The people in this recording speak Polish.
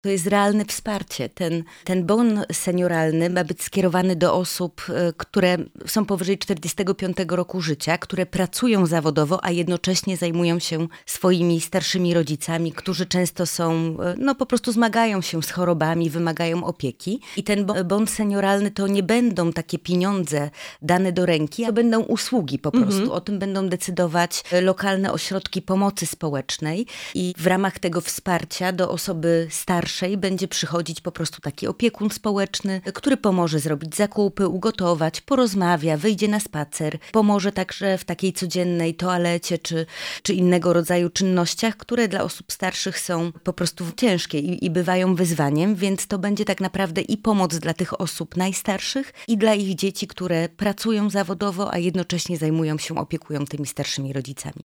To jest realne wsparcie. Ten bon senioralny ma być skierowany do osób, które są powyżej 45 roku życia, które pracują zawodowo, a jednocześnie zajmują się swoimi starszymi rodzicami, którzy często są, po prostu zmagają się z chorobami, wymagają opieki. I ten bon senioralny to nie będą takie pieniądze dane do ręki, to będą usługi po prostu. O tym będą decydować lokalne ośrodki pomocy społecznej i w ramach tego wsparcia do osoby starszej będzie przychodzić po prostu taki opiekun społeczny, który pomoże zrobić zakupy, ugotować, porozmawia, wyjdzie na spacer, pomoże także w takiej codziennej toalecie czy innego rodzaju czynnościach, które dla osób starszych są po prostu ciężkie i bywają wyzwaniem, więc to będzie tak naprawdę i pomoc dla tych osób najstarszych i dla ich dzieci, które pracują zawodowo, a jednocześnie zajmują się, opiekują tymi starszymi rodzicami.